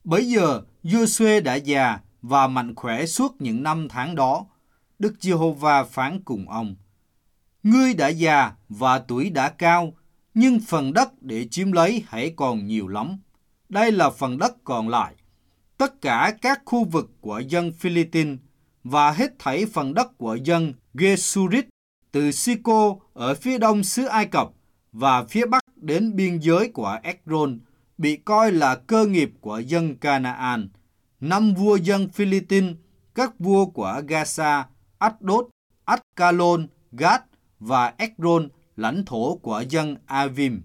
Bấy giờ, Giô-suê đã già và mạnh khỏe suốt những năm tháng đó. Đức Giê-hô-va phán cùng ông: Ngươi đã già và tuổi đã cao, nhưng phần đất để chiếm lấy hãy còn nhiều lắm. Đây là phần đất còn lại. Tất cả các khu vực của dân Philippines và hết thảy phần đất của dân Gê-su-rít từ Si-cô ở phía đông xứ Ai Cập và phía bắc đến biên giới của Ếch-rôn bị coi là cơ nghiệp của dân Ca-na-an. 5 vua dân Philippines, các vua của Ga-sa, Át-đốt, Át-ca-lôn, Gát và Ếch-rôn, lãnh thổ của dân A-vim.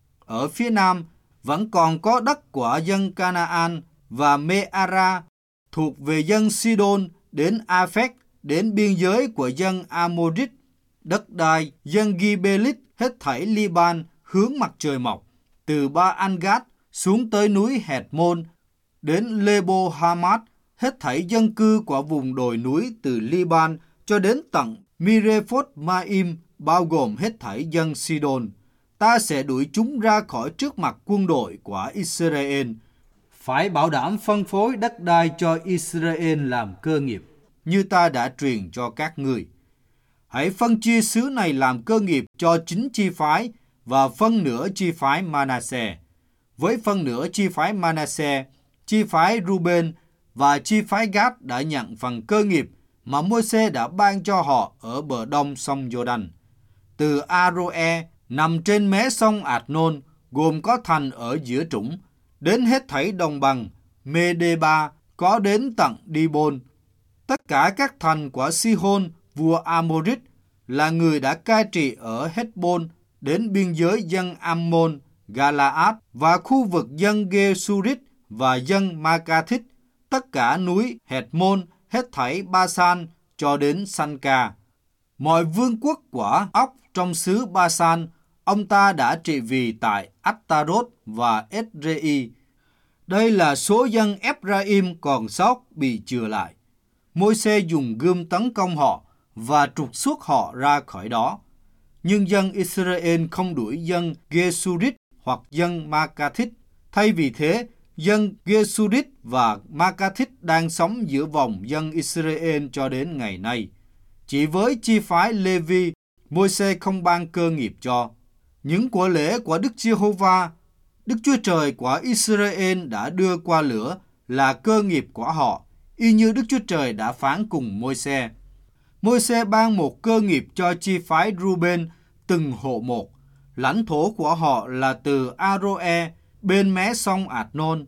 Ở phía nam vẫn còn có đất của dân Ca-na-an và Mê-a-ra thuộc về dân Si-đôn đến A-phét, đến biên giới của dân A-mô-rít. Đất đai dân Gi-bê-lít hết thảy Li-ban hướng mặt trời mọc, từ Ba-an-gát xuống tới núi Hẹt-môn, đến Lê-bô-ha-mát, hết thảy dân cư của vùng đồi núi từ Li-ban cho đến tận Mi-rê-phốt-ma-im, bao gồm hết thảy dân Si-đôn. Ta sẽ đuổi chúng ra khỏi trước mặt quân đội của Israel. Phải bảo đảm phân phối đất đai cho Israel làm cơ nghiệp, như ta đã truyền cho các ngươi. Hãy phân chia xứ này làm cơ nghiệp cho 9 chi phái và phân nửa chi phái Ma-na-se. Với phân nửa chi phái Ma-na-se, chi phái Ru-bên và chi phái Gát đã nhận phần cơ nghiệp mà Môi-se đã ban cho họ ở bờ đông sông Giô-đanh. Từ A-rô-e nằm trên mé sông Ạt-nôn, gồm có thành ở giữa trũng, đến hết thảy đồng bằng Mê-đê-ba, có đến tận Đi-bôn. Tất cả các thành của Si-hôn, vua A-mô-rít, là người đã cai trị ở Hét-bôn, đến biên giới dân Am-môn, Ga-la-át và khu vực dân Gê-su-rít và dân Ma-ca-thít, tất cả núi Hẹt-môn, hết thảy Ba-san cho đến San-ca. Mọi vương quốc của Ốc trong xứ Ba-san, ông ta đã trị vì tại Át-ta-rốt và Ết-rê-y. Đây là số dân Ép-ra-im còn sót bị chừa lại. Môi-se dùng gươm tấn công họ và trục xuất họ ra khỏi đó. Nhưng dân Israel không đuổi dân Gê-su-rít hoặc dân Ma-ca-thít. Thay vì thế, dân Gê-su-rít và Ma-ca-thít đang sống giữa vòng dân Israel cho đến ngày nay. Chỉ với chi phái Lê-vi, Môi-se không ban cơ nghiệp cho. Những của lễ của Đức Giê-hô-va, Đức Chúa Trời của Israel đã đưa qua lửa là cơ nghiệp của họ, y như Đức Chúa Trời đã phán cùng Môi-se. Môi-se ban một cơ nghiệp cho chi phái Ru-bên từng hộ một. Lãnh thổ của họ là từ A-rô-e bên mé sông Ạt-nôn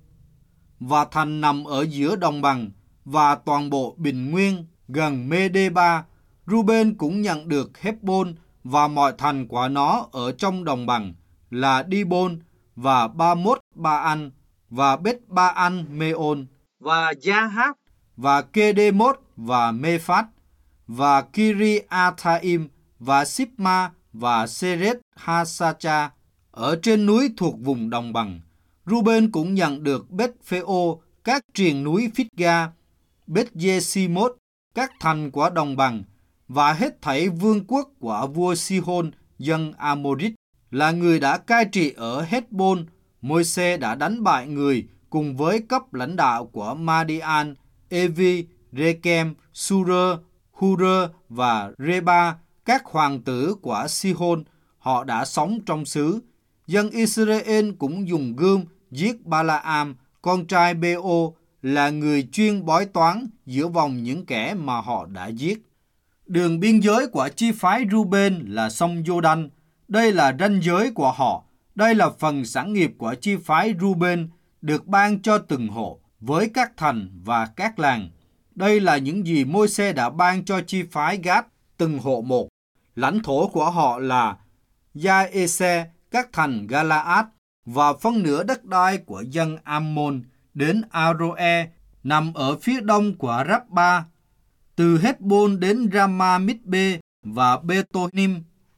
và thành nằm ở giữa đồng bằng và toàn bộ bình nguyên gần Mê-đê-ba. Ru-bên cũng nhận được Hép-bôn và mọi thành của nó ở trong đồng bằng là Đi-bôn và Ba-mốt-ba-an và Bết-ba-an-mê-ôn và Gia-hát và Kê-đê-mốt và Mê-phát và Kiri-a-tha-im và Sip-ma và Seret-ha-sa-cha ở trên núi thuộc vùng đồng bằng. Ru-bên cũng nhận được Bết-phê-ô, các triền núi Phít-ga, Bết-giê-si-mốt, các thành của đồng bằng và hết thảy vương quốc của vua Si-hôn, dân A-mô-rít, là người đã cai trị ở Hét-bôn. Môi-se đã đánh bại người cùng với cấp lãnh đạo của Ma-đi-an, Ê-vi, Rê-kem, Su-rơ, Hu-rơ và Rê-ba, các hoàng tử của Si-hôn. Họ đã sống trong xứ. Dân Israel cũng dùng gươm giết Ba-la-am, con trai Bê-ô, là người chuyên bói toán giữa vòng những kẻ mà họ đã giết. Đường biên giới của chi phái Ru-bên là sông Giô-đanh. Đây là ranh giới của họ. Đây là phần sản nghiệp của chi phái Ru-bên được ban cho từng hộ với các thành và các làng. Đây là những gì Môi-se đã ban cho chi phái Gát từng hộ một. Lãnh thổ của họ là Gia-ê-se, các thành Ga-la-át và phân nửa đất đai của dân Am-môn đến A-rô-e nằm ở phía đông của Rắp-ba, từ Hét-bôn đến Rama-mít-bê và Bê-tô-nim,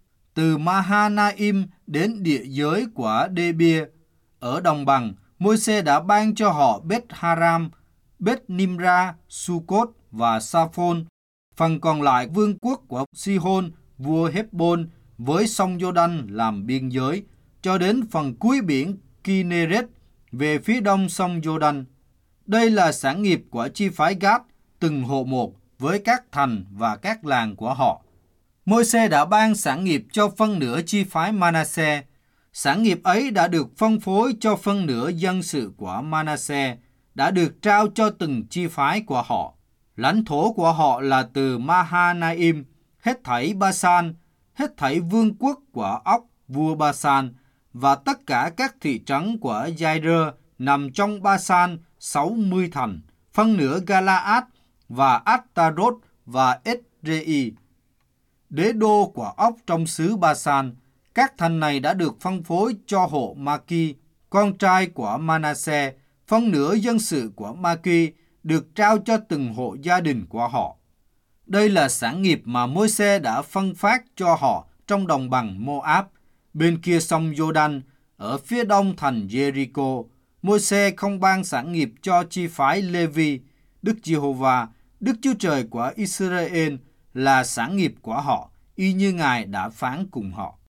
từ Ma-ha-na-im đến địa giới của Đê-bia. Ở đồng bằng, Môi-se đã ban cho họ Bết-ha-ram, Bết-nim-ra, Su-cốt và Sa-phôn. Phần còn lại vương quốc của Si-hôn, vua Hép-bôn, với sông Giô-đanh làm biên giới, cho đến phần cuối biển Ki-nê-rết về phía đông sông Giô-đanh. Đây là sản nghiệp của chi phái Gad, từng hộ một với các thành và các làng của họ. Môi-se đã ban sản nghiệp cho phân nửa chi phái Ma-na-se. Sản nghiệp ấy đã được phân phối cho phân nửa dân sự của Ma-na-se, đã được trao cho từng chi phái của họ. Lãnh thổ của họ là từ Mahanaim, hết thảy Ba-san, hết thảy vương quốc của Ốc, vua Ba-san, và tất cả các thị trấn của Giai-rơ nằm trong Ba-san, 60 thành, phân nửa Gala-át và Át-ta-rốt và Ết-rê-y. Đế đô của Ốc trong xứ Ba-san, các thành này đã được phân phối cho hộ Ma-ki, con trai của Ma-na-se. Phân nửa dân sự của Ma-ki được trao cho từng hộ gia đình của họ. Đây là sản nghiệp mà Môi-se đã phân phát cho họ trong đồng bằng Mô-áp, bên kia sông Giô-đanh, ở phía đông thành Giê-ri-cô. Môi-se không ban sản nghiệp cho chi phái Lê-vi. Đức Giê-hô-va, Đức Chúa Trời của Israel là sản nghiệp của họ, y như Ngài đã phán cùng họ.